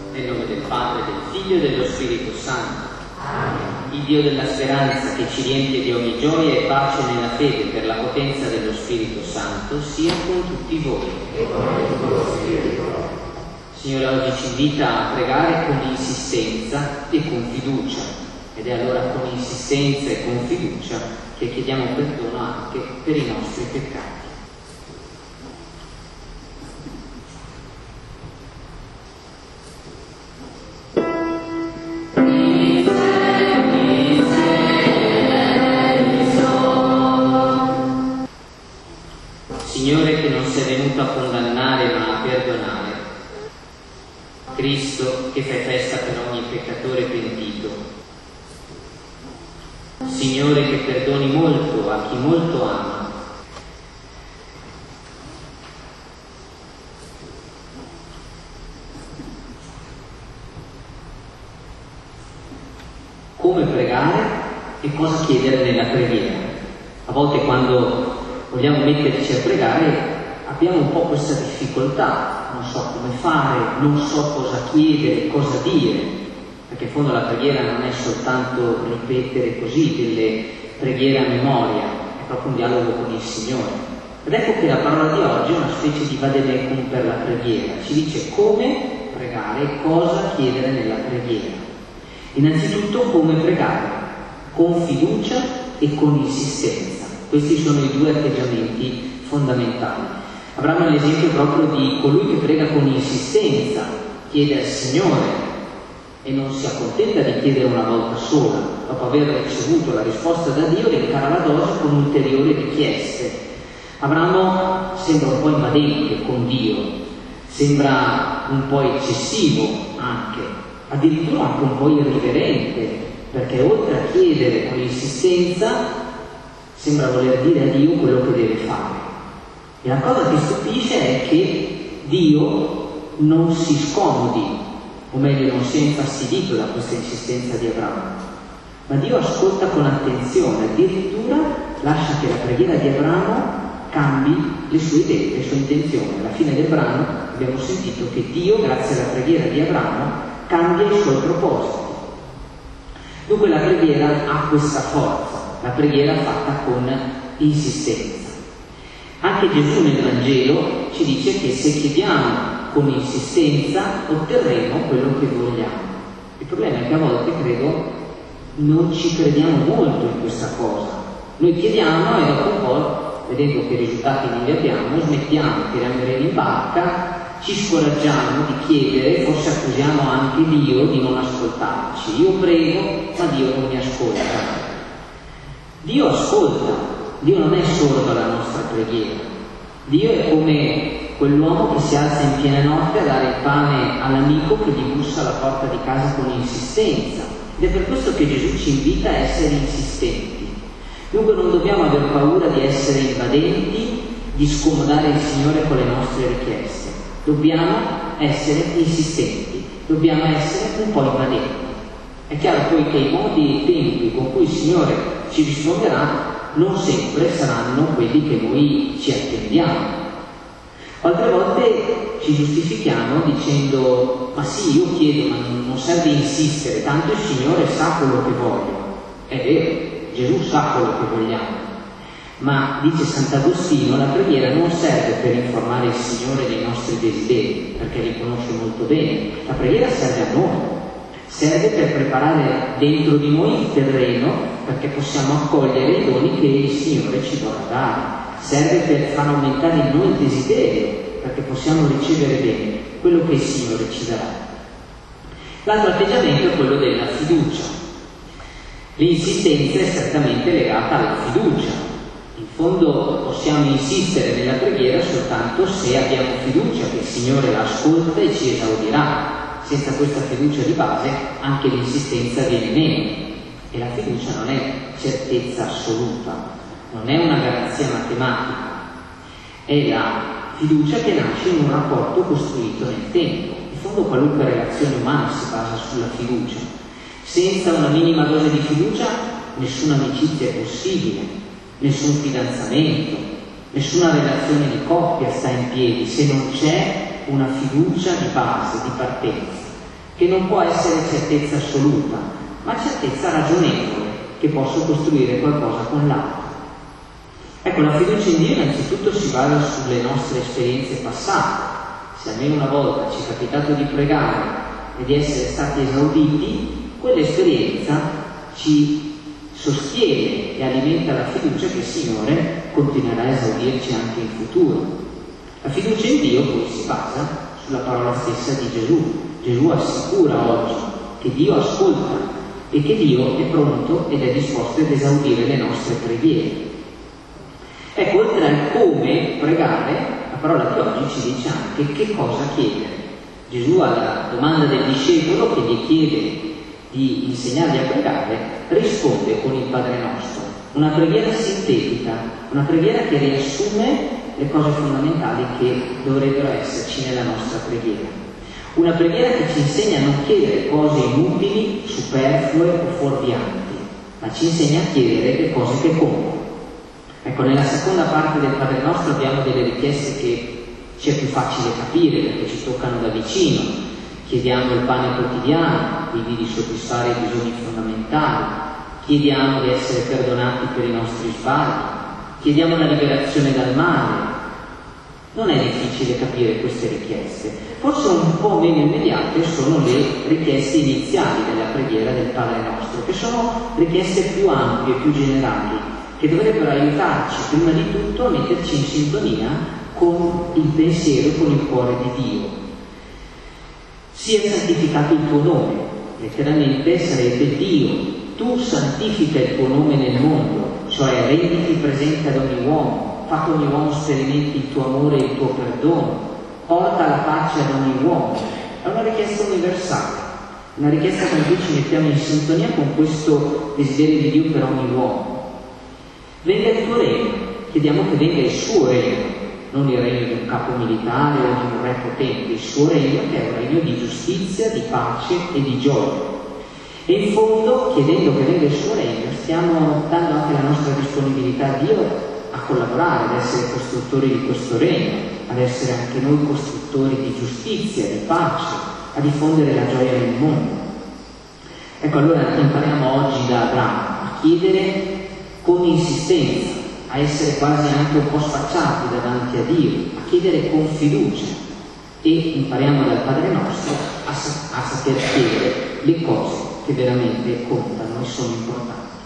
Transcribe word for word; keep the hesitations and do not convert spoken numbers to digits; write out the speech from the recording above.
Nel nome del Padre, del Figlio e dello Spirito Santo. Il Dio della speranza, che ci riempie di ogni gioia e pace nella fede per la potenza dello Spirito Santo, sia con tutti voi. E con il tuo spirito. Signore, oggi ci invita a pregare con insistenza e con fiducia. Ed è allora con insistenza e con fiducia che chiediamo perdono anche per i nostri peccati. Signore, che non sei venuto a condannare ma a perdonare. Cristo, che fai festa per ogni peccatore pentito. Signore, che perdoni molto a chi molto ama. Come pregare e cosa chiedere nella preghiera? A volte quando vogliamo metterci a pregare abbiamo un po' questa difficoltà, non so come fare, non so cosa chiedere, cosa dire, perché in fondo la preghiera non è soltanto ripetere così delle preghiere a memoria, è proprio un dialogo con il Signore. Ed ecco che la parola di oggi è una specie di vademecum per la preghiera, ci dice come pregare, cosa chiedere nella preghiera. Innanzitutto come pregare, con fiducia e con insistenza. Questi sono i due atteggiamenti fondamentali. Avremo l'esempio proprio di colui che prega con insistenza, chiede al Signore e non si accontenta di chiedere una volta sola. Dopo aver ricevuto la risposta da Dio, rincara la dose con ulteriori richieste. Abramo sembra un po' invadente con Dio, sembra un po' eccessivo anche, addirittura anche un po' irriverente, perché oltre a chiedere con insistenza sembra voler dire a Dio quello che deve fare. E la cosa che stupisce è che Dio non si scomodi, o meglio non sia infastidito da questa insistenza di Abramo, ma Dio ascolta con attenzione, addirittura lascia che la preghiera di Abramo cambi le sue idee, le sue intenzioni. Alla fine del brano abbiamo sentito che Dio, grazie alla preghiera di Abramo, cambia i suoi propositi. Dunque la preghiera ha questa forza, la preghiera fatta con insistenza. Anche Gesù nel Vangelo ci dice che se chiediamo con insistenza otterremo quello che vogliamo. Il problema è che a volte, credo, non ci crediamo molto in questa cosa. Noi chiediamo e dopo un po', vedendo che risultati non li abbiamo, smettiamo, tiriamo i remi in barca, ci scoraggiamo di chiedere, forse accusiamo anche Dio di non ascoltarci. Io prego, ma Dio non mi ascolta. Dio ascolta, Dio non è sordo alla nostra preghiera. Dio è come quell'uomo che si alza in piena notte a dare il pane all'amico che gli bussa alla porta di casa con insistenza. Ed è per questo che Gesù ci invita a essere insistenti. Dunque non dobbiamo aver paura di essere invadenti, di scomodare il Signore con le nostre richieste. Dobbiamo essere insistenti, dobbiamo essere un po' invadenti. È chiaro poi che i modi e i tempi con cui il Signore ci risponderà non sempre saranno quelli che noi ci attendiamo. Altre volte ci giustifichiamo dicendo: ma sì, io chiedo, ma non serve insistere, tanto il Signore sa quello che voglio. È vero, Gesù sa quello che vogliamo, ma dice Sant'Agostino, la preghiera non serve per informare il Signore dei nostri desideri, perché li conosce molto bene. La preghiera serve a noi, serve per preparare dentro di noi il terreno perché possiamo accogliere i doni che il Signore ci vorrà dare, serve per far aumentare in noi il desiderio perché possiamo ricevere bene quello che il Signore ci darà. L'altro atteggiamento è quello della fiducia. L'insistenza è strettamente legata alla fiducia. In fondo possiamo insistere nella preghiera soltanto se abbiamo fiducia che il Signore la ascolta e ci esaudirà. Senza questa fiducia di base anche l'insistenza viene meno. E la fiducia non è certezza assoluta, non è una garanzia matematica, è la fiducia che nasce in un rapporto costruito nel tempo. In fondo qualunque relazione umana si basa sulla fiducia. Senza una minima dose di fiducia nessuna amicizia è possibile, nessun fidanzamento, nessuna relazione di coppia sta in piedi se non c'è una fiducia di base, di partenza. che non può essere certezza assoluta, ma certezza ragionevole, che posso costruire qualcosa con l'altro. Ecco, la fiducia in Dio innanzitutto si basa sulle nostre esperienze passate. Se almeno una volta ci è capitato di pregare e di essere stati esauditi, quell'esperienza ci sostiene e alimenta la fiducia che il Signore continuerà a esaudirci anche in futuro. La fiducia in Dio poi si basa sulla parola stessa di Gesù. Gesù assicura oggi che Dio ascolta e che Dio è pronto ed è disposto ad esaudire le nostre preghiere. Ecco, oltre al come pregare, la parola di oggi ci dice anche che cosa chiedere. Gesù alla domanda del discepolo che gli chiede di insegnargli a pregare, risponde con il Padre Nostro. Una preghiera sintetica, una preghiera che riassume le cose fondamentali che dovrebbero esserci nella nostra preghiera. Una preghiera che ci insegna a non chiedere cose inutili, superflue o fuorvianti, ma ci insegna a chiedere le cose che contano. Ecco, nella seconda parte del Padre Nostro abbiamo delle richieste che ci è più facile capire perché ci toccano da vicino. Chiediamo il pane quotidiano, quindi di soddisfare i bisogni fondamentali, chiediamo di essere perdonati per i nostri sbagli, chiediamo la liberazione dal male. Non è difficile capire queste richieste, forse un po' meno immediate sono le richieste iniziali della preghiera del Padre Nostro, che sono richieste più ampie, più generali, che dovrebbero aiutarci prima di tutto a metterci in sintonia con il pensiero, con il cuore di Dio. Sia santificato il tuo nome, letteralmente sarebbe Dio, tu santifica il tuo nome nel mondo, cioè renditi presente ad ogni uomo, fa che ogni uomo sperimenti il tuo amore e il tuo perdono, porta la pace ad ogni uomo. È una richiesta universale, una richiesta con cui ci mettiamo in sintonia con questo desiderio di Dio per ogni uomo. Venga il tuo regno, chiediamo che venga il suo regno, non il regno di un capo militare o di un re potente, il suo regno che è un regno di giustizia, di pace e di gioia. E in fondo, chiedendo che venga il suo regno, stiamo dando anche la nostra disponibilità a Dio a collaborare, ad essere costruttori di questo regno, ad essere anche noi costruttori di giustizia, di pace, a diffondere la gioia nel mondo. Ecco, allora impariamo oggi da Abramo a chiedere con insistenza, a essere quasi anche un po' sfacciati davanti a Dio, a chiedere con fiducia, e impariamo dal Padre Nostro a, sa- a saper chiedere le cose che veramente contano e sono importanti.